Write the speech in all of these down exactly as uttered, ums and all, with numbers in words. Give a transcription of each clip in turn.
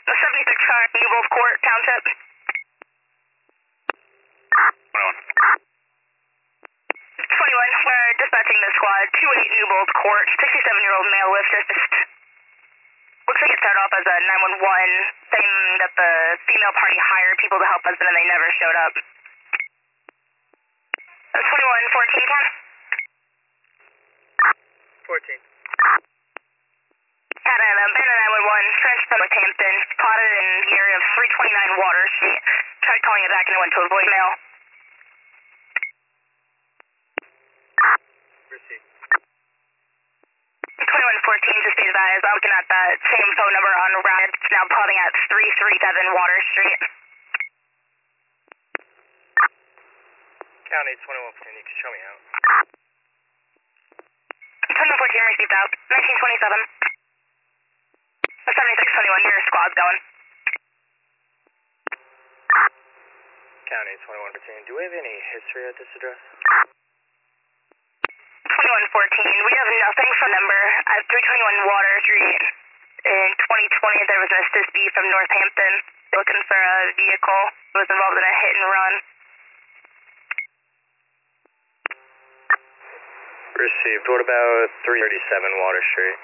The seventy-six car, Newbold Court, Township. twenty-one. twenty-one, we're dispatching the squad, two eight Newbold Court, sixty-seven-year-old male lift assist. Looks like it started off as a nine one one, saying that the female party hired people to help us and then they never showed up. twenty-one, fourteen, Ken? fourteen. Had an abandoned nine one one, French Northampton, spotted in the area of three twenty-nine Water Street. Tried calling it back and it went to a voicemail. Received. twenty-one fourteen, just be advised, I'm looking at that same phone number on route. It's now plotting at three thirty-seven Water Street. County twenty-one fourteen, you can show me out. twenty-one fourteen received out, nineteen twenty-seven. seventy-six twenty-one, your squad's going. County twenty-one fourteen, do we have any history at this address? twenty-one fourteen, we have nothing from number at three twenty-one Water Street. In twenty twenty, there was an assist B from Northampton looking for a vehicle that was involved in a hit and run. Received. What about three thirty-seven Water Street?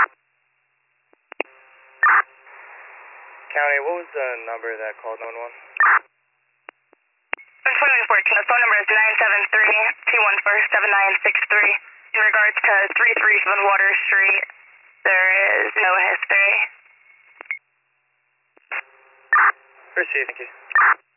County, what was the number that called nine one one? twenty-one fourteen, the phone number is nine seven three, two one four, seven nine six three. In regards to three thirty-seven Water Street, there is no history. Received. Thank you.